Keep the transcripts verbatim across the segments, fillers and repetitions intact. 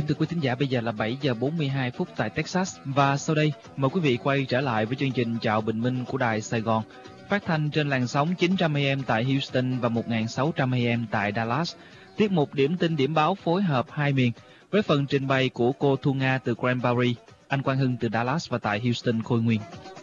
kính thưa quý thính giả, bây giờ là bảy giờ bốn mươi hai phút tại Texas và sau đây mời quý vị quay trở lại với chương trình Chào Bình Minh của Đài Sài Gòn, phát thanh trên làn sóng chín trăm a em tại Houston và một nghìn sáu trăm a em tại Dallas. Tiết mục điểm tin điểm báo phối hợp hai miền với phần trình bày của cô Thu Nga từ Granbury, anh Quang Hưng từ Dallas và tại Houston Khôi Nguyên.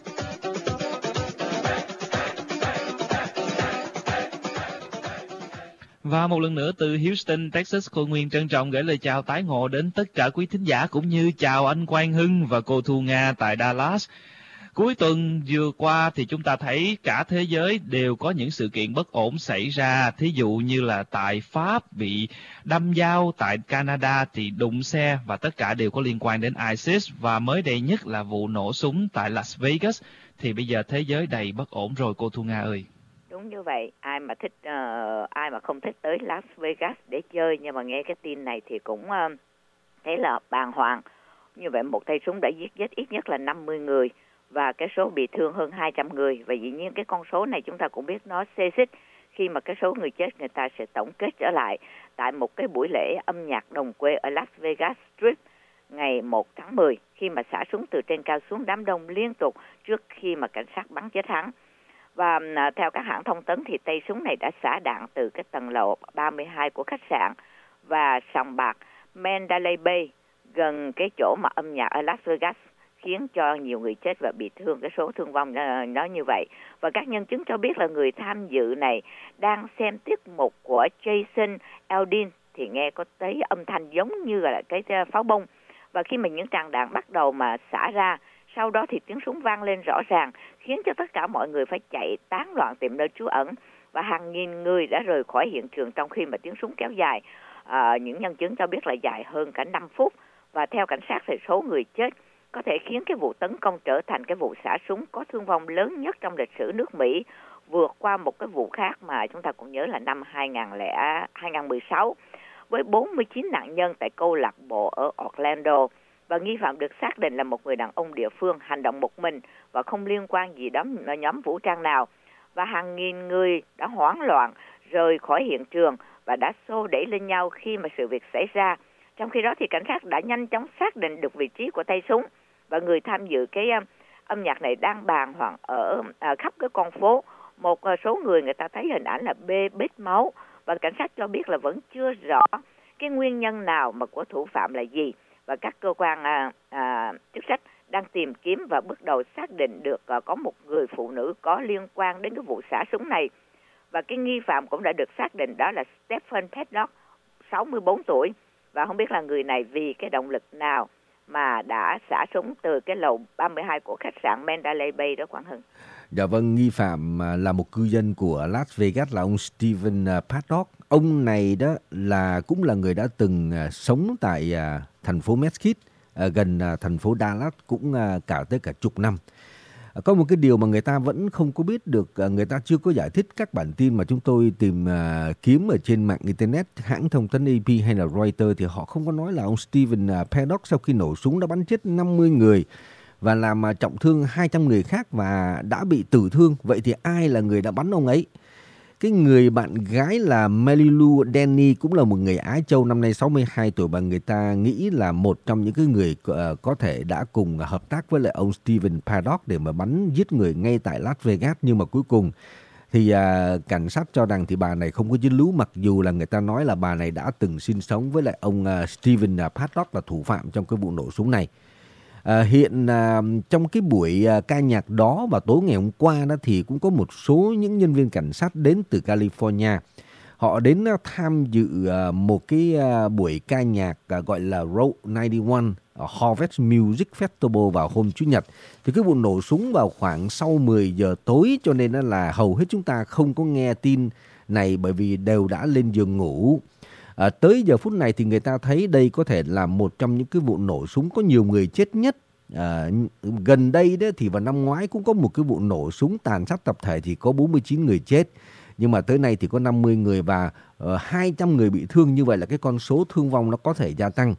Và một lần nữa từ Houston, Texas, Khôi Nguyên trân trọng gửi lời chào tái ngộ đến tất cả quý thính giả cũng như chào anh Quang Hưng và cô Thu Nga tại Dallas. Cuối tuần vừa qua thì chúng ta thấy cả thế giới đều có những sự kiện bất ổn xảy ra. Thí dụ như là tại Pháp bị đâm dao, tại Canada thì đụng xe và tất cả đều có liên quan đến ISIS. Và mới đây nhất là vụ nổ súng tại Las Vegas. Thì bây giờ thế giới đầy bất ổn rồi cô Thu Nga ơi. Đúng như vậy, ai mà thích uh, ai mà không thích tới Las Vegas để chơi, nhưng mà nghe cái tin này thì cũng uh, thấy là bàng hoàng. Như vậy một tay súng đã giết chết ít nhất là năm mươi người và cái số bị thương hơn hai trăm người. Và dĩ nhiên cái con số này chúng ta cũng biết nó xê xích khi mà cái số người chết người ta sẽ tổng kết trở lại tại một cái buổi lễ âm nhạc đồng quê ở Las Vegas Strip ngày một tháng mười, khi mà xả súng từ trên cao xuống đám đông liên tục trước khi mà cảnh sát bắn chết hắn. Và uh, theo các hãng thông tấn thì tay súng này đã xả đạn từ cái tầng lầu ba mươi hai của khách sạn và sòng bạc Mandalay Bay gần cái chỗ mà âm nhạc ở Las Vegas, khiến cho nhiều người chết và bị thương. Cái số thương vong nó, nó như vậy. Và các nhân chứng cho biết là người tham dự này đang xem tiết mục của Jason Aldean thì nghe có thấy âm thanh giống như là cái pháo bông. Và khi mà những tràng đạn bắt đầu mà xả ra, sau đó thì tiếng súng vang lên rõ ràng, khiến cho tất cả mọi người phải chạy tán loạn tìm nơi trú ẩn. Và hàng nghìn người đã rời khỏi hiện trường trong khi mà tiếng súng kéo dài. À, những nhân chứng cho biết là dài hơn cả năm phút. Và theo cảnh sát thì số người chết có thể khiến cái vụ tấn công trở thành cái vụ xả súng có thương vong lớn nhất trong lịch sử nước Mỹ, vượt qua một cái vụ khác mà chúng ta cũng nhớ là năm hai không một sáu với bốn mươi chín nạn nhân tại câu lạc bộ ở Orlando. Và nghi phạm được xác định là một người đàn ông địa phương hành động một mình và không liên quan gì đến nhóm vũ trang nào. Và hàng nghìn người đã hoảng loạn rời khỏi hiện trường và đã xô đẩy lên nhau khi mà sự việc xảy ra. Trong khi đó thì cảnh sát đã nhanh chóng xác định được vị trí của tay súng và người tham dự cái um, âm nhạc này đang bàng hoàng ở uh, khắp cái con phố. Một uh, số người người ta thấy hình ảnh là bê bết máu và cảnh sát cho biết là vẫn chưa rõ cái nguyên nhân nào mà của thủ phạm là gì. Và các cơ quan à, à, chức trách đang tìm kiếm và bước đầu xác định được à, có một người phụ nữ có liên quan đến cái vụ xả súng này. Và cái nghi phạm cũng đã được xác định đó là Stephen Paddock, sáu mươi bốn tuổi. Và không biết là người này vì cái động lực nào mà đã xả súng từ cái lầu ba mươi hai của khách sạn Mandalay Bay đó, Quang Hưng. Dạ vâng, nghi phạm là một cư dân của Las Vegas là ông Stephen Paddock. Ông này đó là cũng là người đã từng sống tại thành phố Mesquite, gần thành phố Dallas cũng cả tới cả chục năm. Có một cái điều mà người ta vẫn không có biết được, người ta chưa có giải thích các bản tin mà chúng tôi tìm kiếm ở trên mạng Internet, hãng thông tấn a pê hay là Reuters thì họ không có nói là ông Stephen Paddock sau khi nổ súng đã bắn chết năm mươi người và làm trọng thương hai trăm người khác và đã bị tử thương. Vậy thì ai là người đã bắn ông ấy? Cái người bạn gái là Marilu Denny cũng là một người Á Châu, năm nay sáu mươi hai tuổi, và người ta nghĩ là một trong những cái người uh, có thể đã cùng hợp tác với lại ông Stephen Paddock để mà bắn giết người ngay tại Las Vegas. Nhưng mà cuối cùng thì uh, cảnh sát cho rằng thì bà này không có dính líu, mặc dù là người ta nói là bà này đã từng sinh sống với lại ông uh, Stephen Paddock là thủ phạm trong cái vụ nổ súng này. À, hiện à, trong cái buổi à, ca nhạc đó và tối ngày hôm qua đó thì cũng có một số những nhân viên cảnh sát đến từ California. Họ đến à, tham dự à, một cái à, buổi ca nhạc à, gọi là Route chín mươi mốt Harvest Music Festival vào hôm Chủ nhật. Thì cái vụ nổ súng vào khoảng sau mười giờ tối, cho nên là hầu hết chúng ta không có nghe tin này bởi vì đều đã lên giường ngủ. À, tới giờ phút này thì người ta thấy đây có thể là một trong những cái vụ nổ súng có nhiều người chết nhất. À, gần đây đó thì vào năm ngoái cũng có một cái vụ nổ súng tàn sát tập thể thì có bốn mươi chín người chết. Nhưng mà tới nay thì có năm mươi người và uh, hai trăm người bị thương. Như vậy là cái con số thương vong nó có thể gia tăng.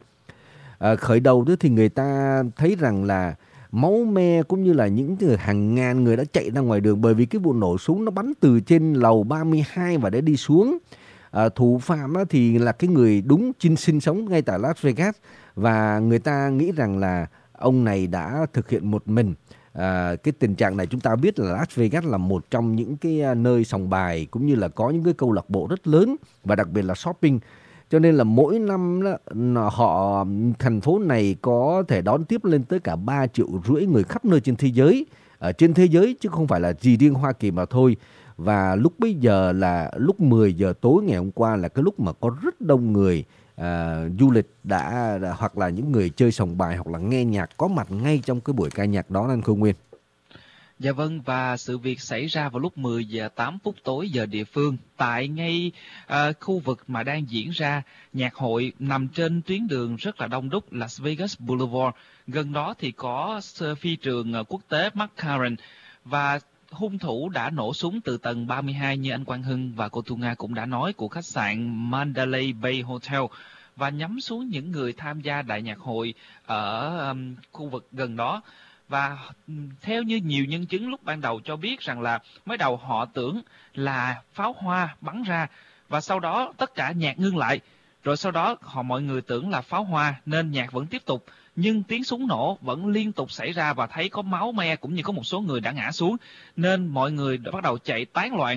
À, khởi đầu đó thì người ta thấy rằng là máu me cũng như là những hàng ngàn người đã chạy ra ngoài đường bởi vì cái vụ nổ súng nó bắn từ trên lầu ba mươi hai và để đi xuống. À, thủ phạm á, thì là cái người đúng chinh sinh sống ngay tại Las Vegas, và người ta nghĩ rằng là ông này đã thực hiện một mình. À, cái tình trạng này chúng ta biết là Las Vegas là một trong những cái nơi sòng bài cũng như là có những cái câu lạc bộ rất lớn và đặc biệt là shopping. Cho nên là mỗi năm đó, họ thành phố này có thể đón tiếp lên tới cả ba triệu rưỡi người khắp nơi trên thế giới, ở trên thế giới chứ không phải là chỉ riêng Hoa Kỳ mà thôi. Và lúc bây giờ là lúc mười giờ tối ngày hôm qua là cái lúc mà có rất đông người à, du lịch đã, đã hoặc là những người chơi sòng bài hoặc là nghe nhạc có mặt ngay trong cái buổi ca nhạc đó, anh Khôi Nguyên. Dạ vâng, và sự việc xảy ra vào lúc mười giờ tám phút tối giờ địa phương tại ngay uh, khu vực mà đang diễn ra nhạc hội, nằm trên tuyến đường rất là đông đúc Las Vegas Boulevard. Gần đó thì có phi trường uh, quốc tế McCarran, và hung thủ đã nổ súng từ tầng ba mươi hai như anh Quang Hưng và cô Thu Nga cũng đã nói của khách sạn Mandalay Bay Hotel, và nhắm xuống những người tham gia đại nhạc hội ở um, khu vực gần đó. Và theo như nhiều nhân chứng lúc ban đầu cho biết rằng là mới đầu họ tưởng là pháo hoa bắn ra, và sau đó tất cả nhạc ngưng lại. Rồi sau đó họ mọi người tưởng là pháo hoa nên nhạc vẫn tiếp tục, nhưng tiếng súng nổ vẫn liên tục xảy ra và thấy có máu me cũng như có một số người đã ngã xuống, nên mọi người đã bắt đầu chạy tán loạn.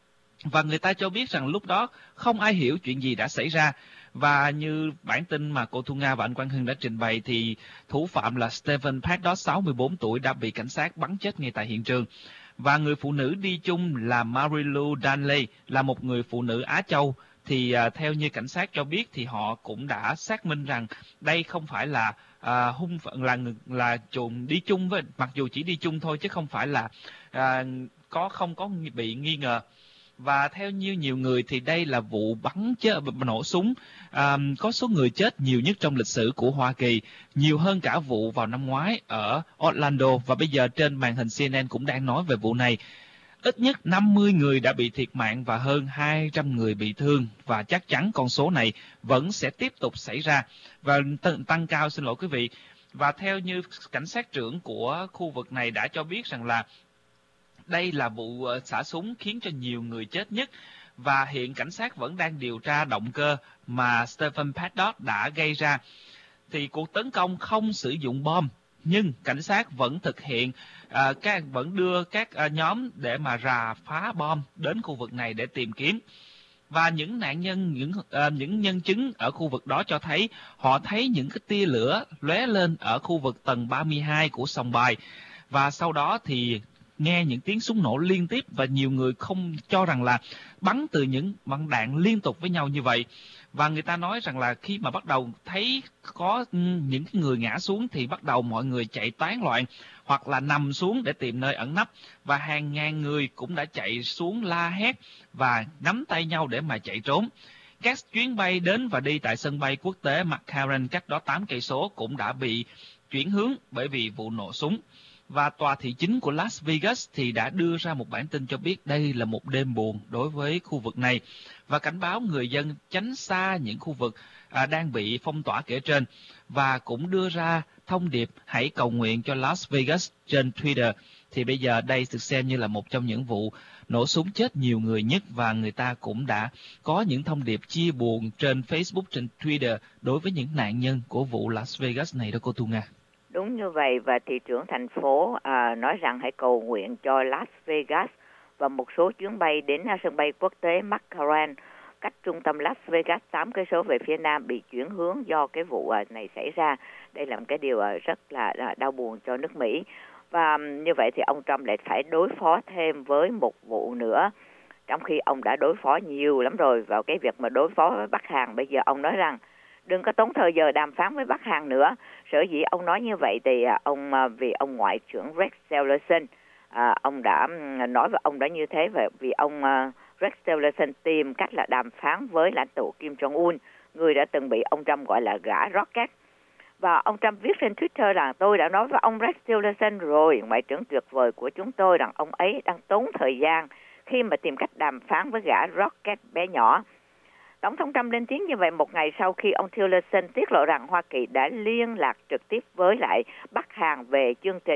Và người ta cho biết rằng lúc đó không ai hiểu chuyện gì đã xảy ra. Và như bản tin mà cô Thu Nga và anh Quang Hưng đã trình bày thì thủ phạm là Stephen Paddock, sáu mươi bốn tuổi, đã bị cảnh sát bắn chết ngay tại hiện trường. Và người phụ nữ đi chung là Marilu Danley, là một người phụ nữ Á Châu. Thì uh, theo như cảnh sát cho biết thì họ cũng đã xác minh rằng đây không phải là uh, hung phận là là trùng đi chung với, mặc dù chỉ đi chung thôi chứ không phải là uh, có không có bị nghi ngờ. Và theo như nhiều người thì đây là vụ bắn chết, nổ súng à, có số người chết nhiều nhất trong lịch sử của Hoa Kỳ, nhiều hơn cả vụ vào năm ngoái ở Orlando. Và bây giờ trên màn hình xê en en cũng đang nói về vụ này. Ít nhất năm mươi người đã bị thiệt mạng và hơn hai trăm người bị thương, và chắc chắn con số này vẫn sẽ tiếp tục xảy ra và t- tăng cao, xin lỗi quý vị. Và theo như cảnh sát trưởng của khu vực này đã cho biết rằng là đây là vụ xả súng khiến cho nhiều người chết nhất, và hiện cảnh sát vẫn đang điều tra động cơ mà Stephen Paddock đã gây ra. Thì cuộc tấn công không sử dụng bom, nhưng cảnh sát vẫn thực hiện, à, các vẫn đưa các à, nhóm để mà rà phá bom đến khu vực này để tìm kiếm. Và những nạn nhân, những à, những nhân chứng ở khu vực đó cho thấy họ thấy những cái tia lửa lóe lên ở khu vực tầng ba mươi hai của sòng bài, và sau đó thì nghe những tiếng súng nổ liên tiếp, và nhiều người không cho rằng là bắn từ những băng đạn liên tục với nhau như vậy. Và người ta nói rằng là khi mà bắt đầu thấy có những người ngã xuống thì bắt đầu mọi người chạy tán loạn hoặc là nằm xuống để tìm nơi ẩn nấp, và hàng ngàn người cũng đã chạy xuống la hét và nắm tay nhau để mà chạy trốn. Các chuyến bay đến và đi tại sân bay quốc tế McCarran cách đó tám cây số cũng đã bị chuyển hướng bởi vì vụ nổ súng. Và tòa thị chính của Las Vegas thì đã đưa ra một bản tin cho biết đây là một đêm buồn đối với khu vực này, và cảnh báo người dân tránh xa những khu vực à, đang bị phong tỏa kể trên, và cũng đưa ra thông điệp hãy cầu nguyện cho Las Vegas trên Twitter. Thì bây giờ đây được xem như là một trong những vụ nổ súng chết nhiều người nhất, và người ta cũng đã có những thông điệp chia buồn trên Facebook, trên Twitter đối với những nạn nhân của vụ Las Vegas này đó cô Thu Nga. Đúng như vậy, và thị trưởng thành phố à, nói rằng hãy cầu nguyện cho Las Vegas, và một số chuyến bay đến sân bay quốc tế McCarran cách trung tâm Las Vegas tám cây số về phía nam bị chuyển hướng do cái vụ này xảy ra. Đây là một cái điều rất là đau buồn cho nước Mỹ. Và như vậy thì ông Trump lại phải đối phó thêm với một vụ nữa, trong khi ông đã đối phó nhiều lắm rồi vào cái việc mà đối phó với Bắc Hàn. Bây giờ ông nói rằng đừng có tốn thời giờ đàm phán với Bắc Hàn nữa. Sở dĩ ông nói như vậy thì ông vì ông Ngoại trưởng Rex Tillerson, à, ông đã nói với ông đã như thế vậy vì ông uh, Rex Tillerson tìm cách là đàm phán với lãnh tụ Kim Jong-un, người đã từng bị ông Trump gọi là gã rocket. Và ông Trump viết trên Twitter rằng tôi đã nói với ông Rex Tillerson rồi, Ngoại trưởng tuyệt vời của chúng tôi, rằng ông ấy đang tốn thời gian khi mà tìm cách đàm phán với gã rocket bé nhỏ. Tổng thống Trump lên tiếng như vậy một ngày sau khi ông Tillerson tiết lộ rằng Hoa Kỳ đã liên lạc trực tiếp với lại Bắc Hàn về chương trình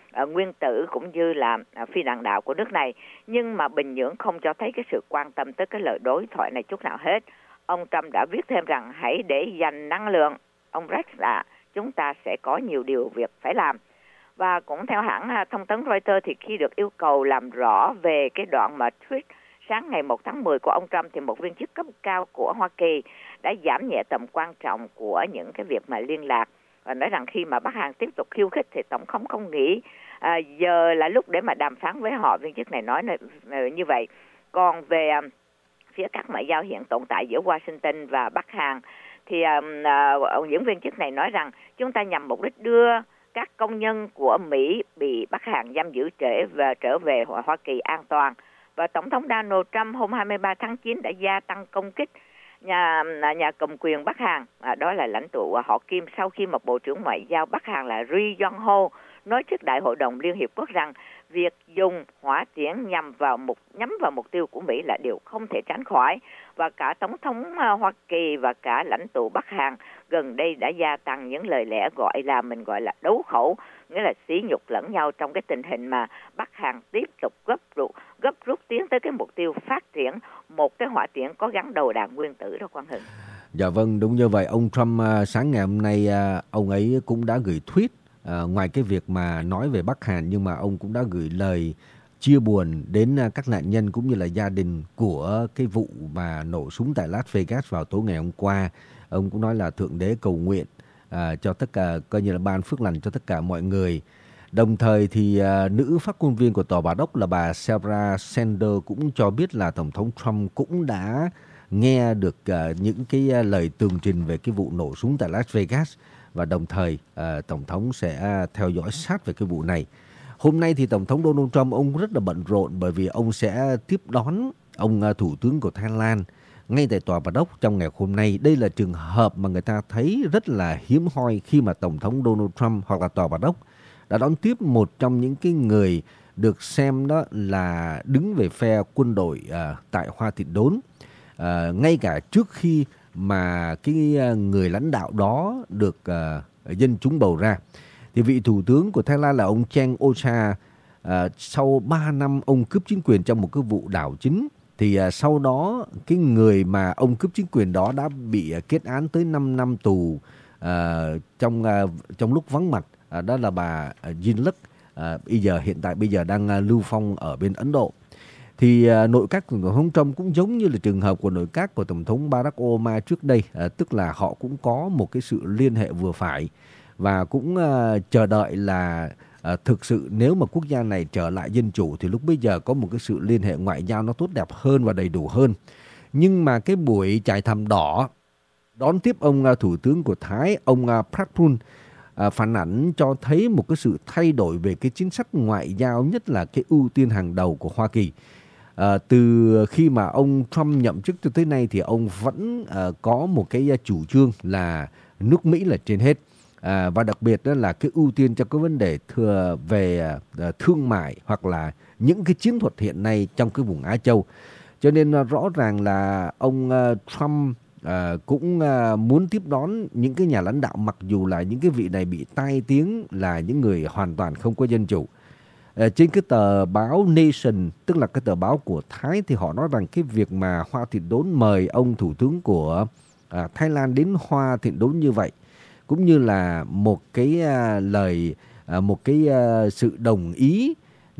uh, nguyên tử cũng như là uh, phi đạn đạo của nước này. Nhưng mà Bình Nhưỡng không cho thấy cái sự quan tâm tới cái lời đối thoại này chút nào hết. Ông Trump đã viết thêm rằng hãy để dành năng lượng. Ông Rex là chúng ta sẽ có nhiều điều việc phải làm. Và cũng theo hãng thông tấn Reuters thì khi được yêu cầu làm rõ về cái đoạn mà tweet sáng ngày một tháng mười của ông Trump thì một viên chức cấp cao của Hoa Kỳ đã giảm nhẹ tầm quan trọng của những cái việc mà liên lạc và nói rằng khi mà Bắc Hàn tiếp tục khiêu khích thì Tổng thống không nghĩ à, giờ là lúc để mà đàm phán với họ. Viên chức này nói như vậy. Còn về à, phía các ngoại giao hiện tồn tại giữa Washington và Bắc Hàn thì à, à, những viên chức này nói rằng chúng ta nhằm mục đích đưa các công nhân của Mỹ bị Bắc Hàn giam giữ trễ và trở về Hoa Kỳ an toàn. Và Tổng thống Donald Trump hôm hai mươi ba tháng chín đã gia tăng công kích nhà nhà cầm quyền Bắc Hàn, à, đó là lãnh tụ họ Kim, sau khi một Bộ trưởng Ngoại giao Bắc Hàn là Ri Yong Ho nói trước Đại hội đồng Liên Hiệp Quốc rằng việc dùng hỏa tiễn nhằm vào mục nhắm vào mục tiêu của Mỹ là điều không thể tránh khỏi. Và cả Tổng thống Hoa Kỳ và cả lãnh tụ Bắc Hàn gần đây đã gia tăng những lời lẽ gọi là mình gọi là đấu khẩu, nghĩa là sỉ nhục lẫn nhau trong cái tình hình mà Bắc Hàn tiếp tục gấp rút gấp rút tiến tới cái mục tiêu phát triển một cái hỏa tiễn có gắn đầu đạn nguyên tử đó, Quang Hưng. Dạ vâng, đúng như vậy. Ông Trump sáng ngày hôm nay ông ấy cũng đã gửi tweet à, ngoài cái việc mà nói về Bắc Hàn, nhưng mà ông cũng đã gửi lời chia buồn đến các nạn nhân cũng như là gia đình của cái vụ mà nổ súng tại Las Vegas vào tối ngày hôm qua. Ông cũng nói là Thượng Đế cầu nguyện à, cho tất cả, coi như là ban phước lành cho tất cả mọi người. Đồng thời thì à, nữ phát ngôn viên của Tòa Bạch Ốc là bà Sarah Sanders cũng cho biết là Tổng thống Trump cũng đã nghe được à, những cái à, lời tường trình về cái vụ nổ súng tại Las Vegas, và đồng thời à, Tổng thống sẽ theo dõi sát về cái vụ này. Hôm nay thì Tổng thống Donald Trump ông rất là bận rộn bởi vì ông sẽ tiếp đón ông à, Thủ tướng của Thái Lan ngay tại Tòa Bạch Ốc trong ngày hôm nay. Đây là trường hợp mà người ta thấy rất là hiếm hoi khi mà Tổng thống Donald Trump hoặc là Tòa Bạch Ốc đã đón tiếp một trong những cái người được xem đó là đứng về phe quân đội à, tại Hoa Thịnh Đốn, à, ngay cả trước khi mà cái người lãnh đạo đó được à, dân chúng bầu ra. Thì vị thủ tướng của Thái Lan là ông Chang Ocha, à, sau ba năm ông cướp chính quyền trong một cái vụ đảo chính, thì à, sau đó cái người mà ông cướp chính quyền đó đã bị à, kết án tới năm năm tù à, trong à, trong lúc vắng mặt. À, đó là bà à, Yingluck, à, bây giờ hiện tại bây giờ đang à, lưu phong ở bên Ấn Độ. Thì à, nội các của Tổng thống Trump cũng giống như là trường hợp của nội các của Tổng thống Barack Obama trước đây, à, tức là họ cũng có một cái sự liên hệ vừa phải và cũng à, chờ đợi là à, thực sự nếu mà quốc gia này trở lại dân chủ thì lúc bây giờ có một cái sự liên hệ ngoại giao nó tốt đẹp hơn và đầy đủ hơn. Nhưng mà cái buổi trải thảm đỏ đón tiếp ông à, thủ tướng của Thái, ông à, Prayut, à, phản ảnh cho thấy một cái sự thay đổi về cái chính sách ngoại giao, nhất là cái ưu tiên hàng đầu của Hoa Kỳ. À, từ khi mà ông Trump nhậm chức cho tới nay thì ông vẫn à, có một cái chủ trương là nước Mỹ là trên hết. À, và đặc biệt đó là cái ưu tiên cho cái vấn đề thừa về uh, thương mại hoặc là những cái chiến thuật hiện nay trong cái vùng Á Châu. Cho nên uh, rõ ràng là ông uh, Trump uh, cũng uh, muốn tiếp đón những cái nhà lãnh đạo, mặc dù là những cái vị này bị tai tiếng là những người hoàn toàn không có dân chủ. Uh, trên cái tờ báo Nation, tức là cái tờ báo của Thái, thì họ nói rằng cái việc mà Hoa Thịnh Đốn mời ông thủ tướng của uh, Thái Lan đến Hoa Thịnh Đốn như vậy cũng như là một cái uh, lời, uh, một cái uh, sự đồng ý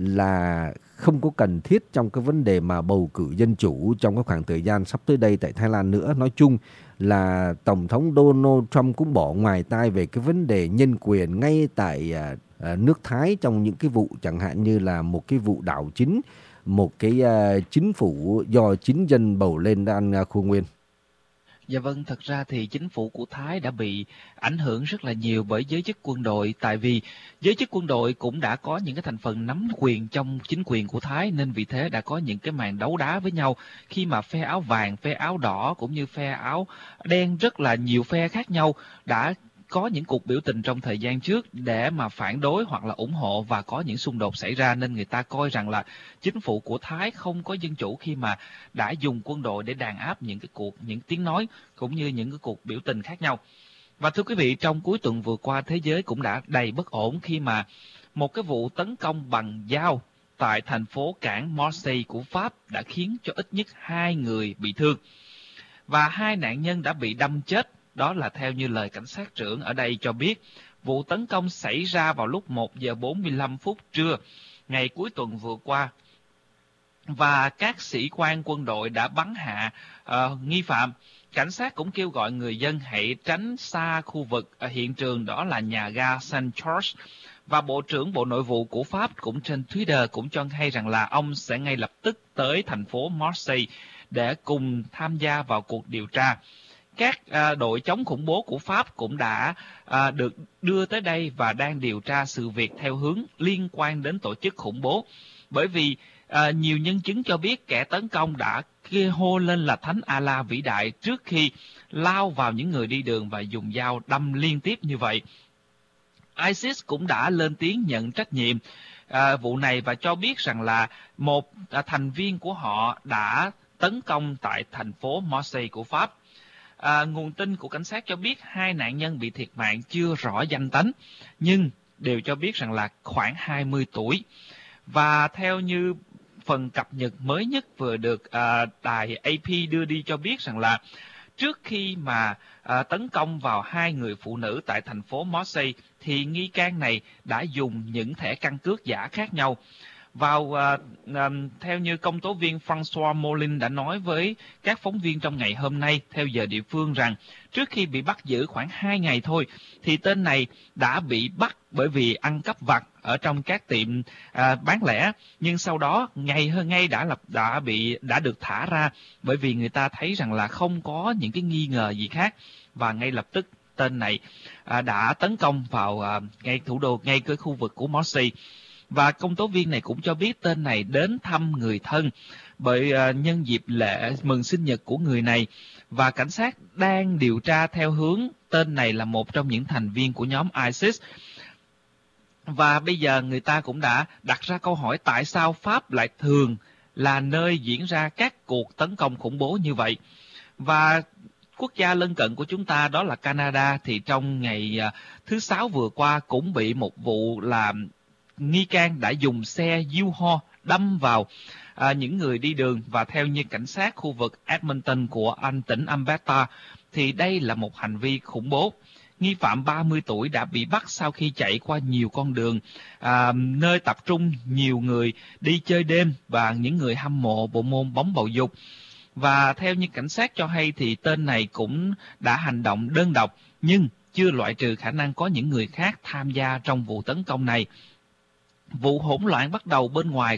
là không có cần thiết trong cái vấn đề mà bầu cử dân chủ trong cái khoảng thời gian sắp tới đây tại Thái Lan nữa. Nói chung là Tổng thống Donald Trump cũng bỏ ngoài tai về cái vấn đề nhân quyền ngay tại uh, uh, nước Thái trong những cái vụ chẳng hạn như là một cái vụ đảo chính, một cái uh, chính phủ do chính dân bầu lên đang uh, Khu Nguyên. Dạ vâng, thật ra thì chính phủ của Thái đã bị ảnh hưởng rất là nhiều bởi giới chức quân đội, tại vì giới chức quân đội cũng đã có những cái thành phần nắm quyền trong chính quyền của Thái, nên vì thế đã có những cái màn đấu đá với nhau khi mà phe áo vàng, phe áo đỏ cũng như phe áo đen, rất là nhiều phe khác nhau đã có những cuộc biểu tình trong thời gian trước để mà phản đối hoặc là ủng hộ và có những xung đột xảy ra, nên người ta coi rằng là chính phủ của Thái không có dân chủ khi mà đã dùng quân đội để đàn áp những cái cuộc những tiếng nói cũng như những cái cuộc biểu tình khác nhau. Và thưa quý vị, trong cuối tuần vừa qua, thế giới cũng đã đầy bất ổn khi mà một cái vụ tấn công bằng dao tại thành phố cảng Marseille của Pháp đã khiến cho ít nhất hai người bị thương. Và hai nạn nhân đã bị đâm chết, đó là theo như lời cảnh sát trưởng ở đây cho biết. Vụ tấn công xảy ra vào lúc một giờ bốn mươi lăm phút trưa, ngày cuối tuần vừa qua. Và các sĩ quan quân đội đã bắn hạ uh, nghi phạm. Cảnh sát cũng kêu gọi người dân hãy tránh xa khu vực ở hiện trường, đó là nhà ga Saint George. Và Bộ trưởng Bộ Nội vụ của Pháp cũng trên Twitter cũng cho hay rằng là ông sẽ ngay lập tức tới thành phố Marseille để cùng tham gia vào cuộc điều tra. Các à, đội chống khủng bố của Pháp cũng đã à, được đưa tới đây và đang điều tra sự việc theo hướng liên quan đến tổ chức khủng bố. Bởi vì à, nhiều nhân chứng cho biết kẻ tấn công đã kia hô lên là Thánh Allah vĩ đại trước khi lao vào những người đi đường và dùng dao đâm liên tiếp như vậy. ISIS cũng đã lên tiếng nhận trách nhiệm à, vụ này và cho biết rằng là một à, thành viên của họ đã tấn công tại thành phố Marseille của Pháp. À, nguồn tin của cảnh sát cho biết hai nạn nhân bị thiệt mạng chưa rõ danh tính, nhưng đều cho biết rằng là khoảng hai mươi tuổi. Và theo như phần cập nhật mới nhất vừa được à, đài a pê đưa đi cho biết rằng là trước khi mà à, tấn công vào hai người phụ nữ tại thành phố Marseille, thì nghi can này đã dùng những thẻ căn cước giả khác nhau. Vào à, à, theo như công tố viên François Molin đã nói với các phóng viên trong ngày hôm nay theo giờ địa phương rằng trước khi bị bắt giữ khoảng hai ngày thôi thì tên này đã bị bắt bởi vì ăn cắp vặt ở trong các tiệm à, bán lẻ, nhưng sau đó ngày hơn ngay đã lập đã bị đã được thả ra bởi vì người ta thấy rằng là không có những cái nghi ngờ gì khác, và ngay lập tức tên này à, đã tấn công vào à, ngay thủ đô ngay cái khu vực của Marseille. Và công tố viên này cũng cho biết tên này đến thăm người thân bởi uh, nhân dịp lễ mừng sinh nhật của người này, và cảnh sát đang điều tra theo hướng tên này là một trong những thành viên của nhóm ISIS. Và bây giờ người ta cũng đã đặt ra câu hỏi tại sao Pháp lại thường là nơi diễn ra các cuộc tấn công khủng bố như vậy. Và quốc gia lân cận của chúng ta đó là Canada thì trong ngày uh, thứ Sáu vừa qua cũng bị một vụ làm nghi can đã dùng xe U-Haul đâm vào à, những người đi đường, và theo như cảnh sát khu vực Edmonton của Anh tỉnh Alberta thì đây là một hành vi khủng bố. Nghi phạm ba mươi tuổi đã bị bắt sau khi chạy qua nhiều con đường à, nơi tập trung nhiều người đi chơi đêm và những người hâm mộ bộ môn bóng bầu dục. Và theo như cảnh sát cho hay thì tên này cũng đã hành động đơn độc, nhưng chưa loại trừ khả năng có những người khác tham gia trong vụ tấn công này. Vụ hỗn loạn bắt đầu bên ngoài